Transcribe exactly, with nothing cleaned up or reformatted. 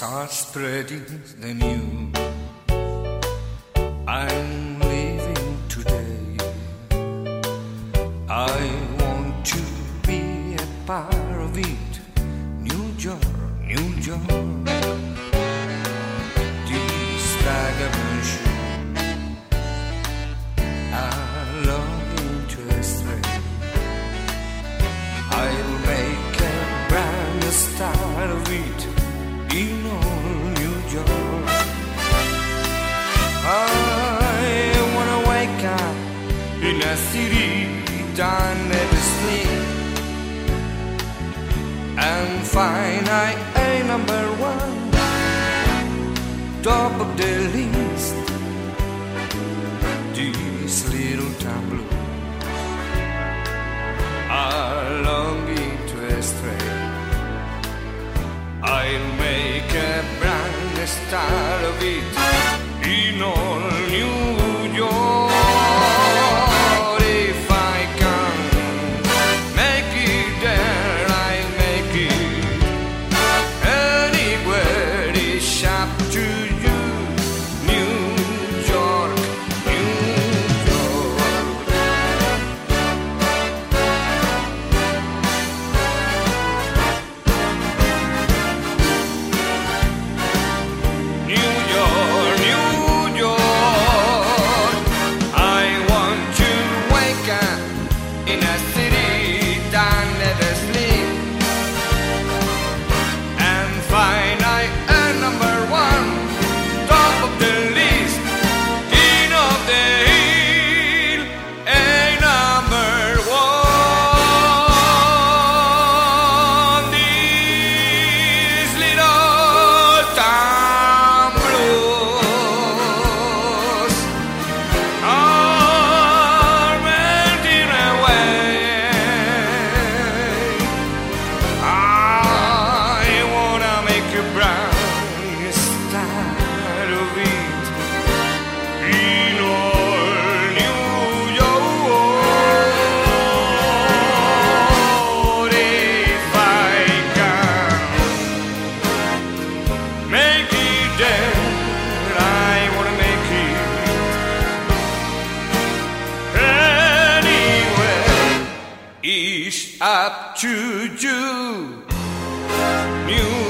start spreading the news. I'm leaving today. I want to be a part of it. New York, New York. These vagabond shoes are longing to stray. I'll make a brand new start of it in all New York. I wanna wake up in a city that never sleep and find I ain't number one, top of the list. These little town blues are longing to stray. I'll make a brand new start of it in all New York. If I can make it there, I'll make it anywhere. It's up to you. New York, New York. New York, New York. I want to wake up in a city that never sleep and find I am number one, top of the list, king of the hill, a number one. These little town blues are melting away. I wanna make a brown start of it in all New York. If I can make it there, I wanna make it anywhere. It's up to you. New